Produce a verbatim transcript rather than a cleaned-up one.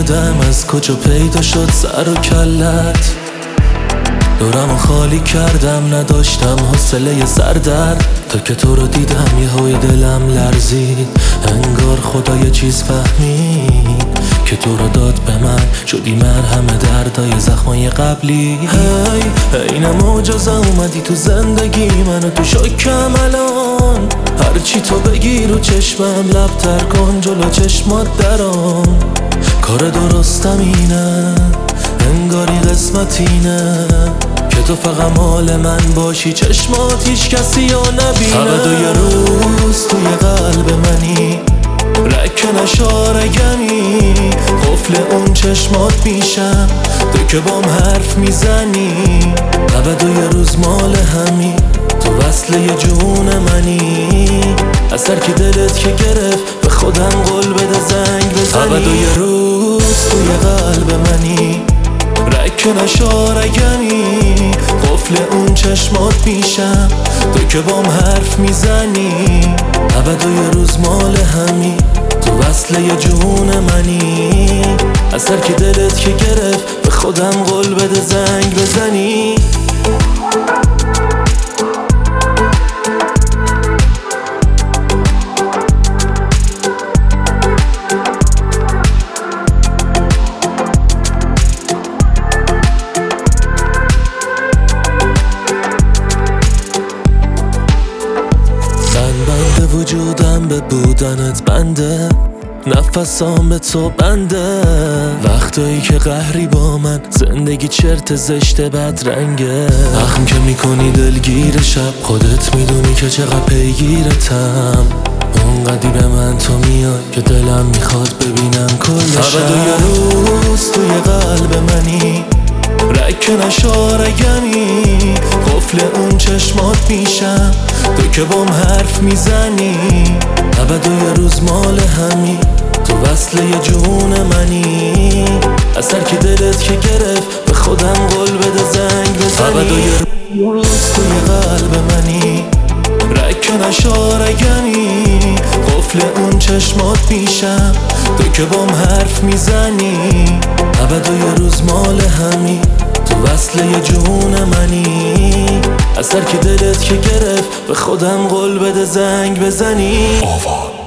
نمیدونم از کجا پیدا شد سر و کلت. دورمو خالی کردم نداشتم حوصله سردرد، تا که تو رو دیدم یهوی دلم لرزید. انگار خدا یه چیز فهمید که تو رو داد به من، شدی مرهم دردای زخمای قبلی. هی این معجزه اومدی تو زندگی منو تو شکم الان. هرچی تو بگی رو چشمم لبتر کن جلو چشمات درام. کار درستم اینه انگاری قسمت اینه که تو فقط مال من باشی، چشمات هیچ کسی یا نبینه. ابد و یه روز توی قلب منی، رکن اشارگمی، قفل اون چشمات میشم تو که بام حرف میزنی. ابد و یه روز مال همی، تو وصله یه جون منی. از هر کی دلت که گرفت به خودم قول بده زنگ بزنی. ابد و یه روز توی قلب منی، رکن اشارگمی، قفل اون چشمات میشم تو که بام حرف میزنی. ابد و یه روز مال همی، تو وصله یه جون منی. از هر کی دلت که گرفت به خودم قول بده زنگ بزنی. وجودم به بودنت بنده، نفسام به تو بنده. وقتایی که قهری با من، زندگی چرت زشت بد رنگه. اخم که میکنی دلگیر شب، خودت میدونی که چقدر پیگیرتم. اونقدی به من تو میای که دلم میخواد ببینم کل شب. ابد و یه روز توی قلب منی، رکن اشارگمی، قفل اون چشمات میشم تو که بام حرف میزنی. ابد و یه روز مال همی، تو وصله یه جون منی. از هر کی دلت که گرفت به خودم قول بده زنگ بزنی. ابد و یه روز توی قلب منی، رکن اشارگمی، قفل اون چشمات میشم تو که بام حرف میزنی. ابد و یه روز مال همی، تو وصله یه جون منی. از هر کی دلت که گرفت به خودم قول بده زنگ بزنی. آوا